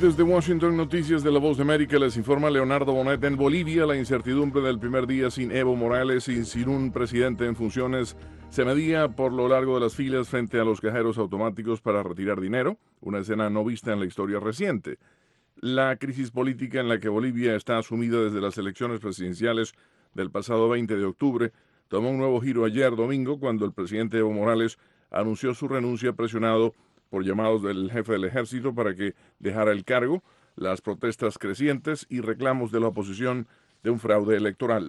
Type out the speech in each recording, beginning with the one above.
Desde Washington, Noticias de la Voz de América, les informa Leonardo Bonet. En Bolivia, la incertidumbre del primer día sin Evo Morales y sin un presidente en funciones se medía por lo largo de las filas frente a los cajeros automáticos para retirar dinero, una escena no vista en la historia reciente. La crisis política en la que Bolivia está sumida desde las elecciones presidenciales del pasado 20 de octubre tomó un nuevo giro ayer domingo cuando el presidente Evo Morales anunció su renuncia presionado por llamados del jefe del ejército para que dejara el cargo, las protestas crecientes y reclamos de la oposición de un fraude electoral.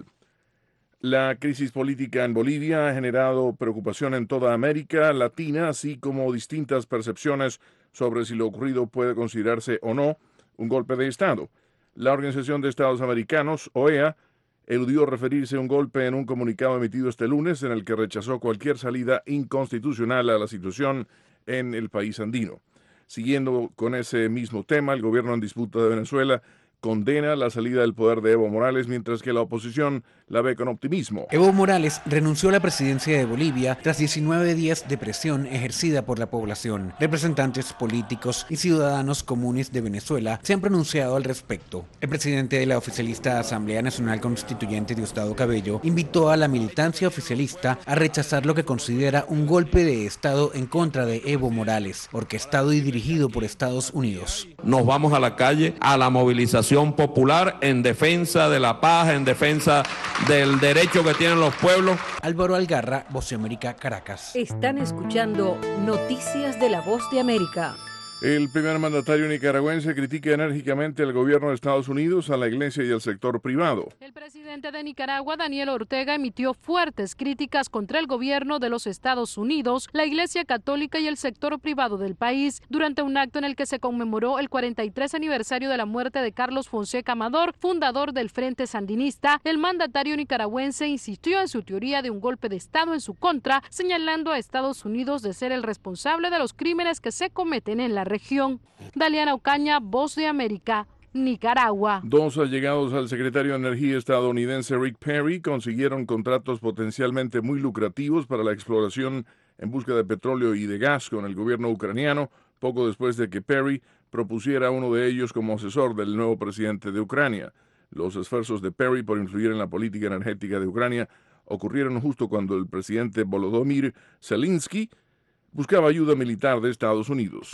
La crisis política en Bolivia ha generado preocupación en toda América Latina, así como distintas percepciones sobre si lo ocurrido puede considerarse o no un golpe de Estado. La Organización de Estados Americanos, OEA, eludió referirse a un golpe en un comunicado emitido este lunes en el que rechazó cualquier salida inconstitucional a la situación en el país andino. Siguiendo con ese mismo tema, el gobierno en disputa de Venezuela condena la salida del poder de Evo Morales, mientras que la oposición la ve con optimismo. Evo Morales renunció a la presidencia de Bolivia tras 19 días de presión ejercida por la población. Representantes políticos y ciudadanos comunes de Venezuela se han pronunciado al respecto. El presidente de la oficialista Asamblea Nacional Constituyente, Diosdado Cabello, invitó a la militancia oficialista a rechazar lo que considera un golpe de Estado en contra de Evo Morales, orquestado y dirigido por Estados Unidos. Nos vamos a la calle, a la movilización popular en defensa de la paz, en defensa del derecho que tienen los pueblos. Álvaro Algarra, Voz de América, Caracas. Están escuchando Noticias de la Voz de América. El primer mandatario nicaragüense critica enérgicamente al gobierno de Estados Unidos, a la iglesia y al sector privado. El presidente de Nicaragua, Daniel Ortega, emitió fuertes críticas contra el gobierno de los Estados Unidos, la Iglesia Católica y el sector privado del país durante un acto en el que se conmemoró el 43 aniversario de la muerte de Carlos Fonseca Amador, fundador del Frente Sandinista. El mandatario nicaragüense insistió en su teoría de un golpe de Estado en su contra, señalando a Estados Unidos de ser el responsable de los crímenes que se cometen en la región. Daliana Ocaña, Voz de América, Nicaragua. Dos allegados al secretario de Energía estadounidense Rick Perry consiguieron contratos potencialmente muy lucrativos para la exploración en busca de petróleo y de gas con el gobierno ucraniano, poco después de que Perry propusiera a uno de ellos como asesor del nuevo presidente de Ucrania. Los esfuerzos de Perry por influir en la política energética de Ucrania ocurrieron justo cuando el presidente Volodymyr Zelensky buscaba ayuda militar de Estados Unidos.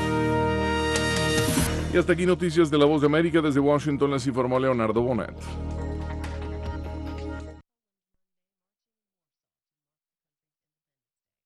Y hasta aquí Noticias de la Voz de América. Desde Washington les informó Leonardo Bonet.